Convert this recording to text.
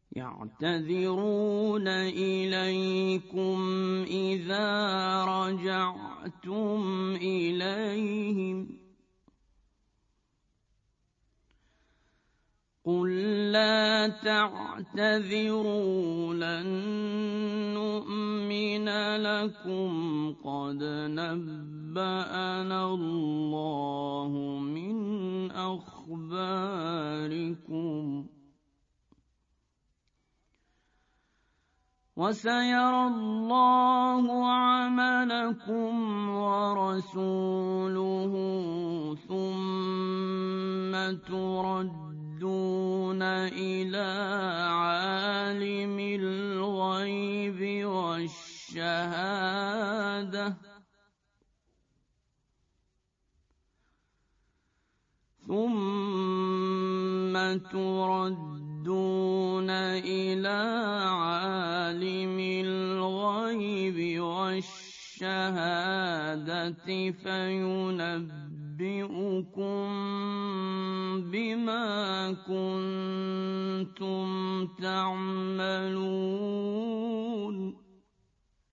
يعتذرون إليكم إذا رجعتم إليهم قل لا تعتذروا لن نؤمن لكم قد نبأنا الله من أخباركم وسيرى الله عملكم ورسوله ثم تردون إلى عالم الغيب والشهادة فينبئكم بما كنتم تعملون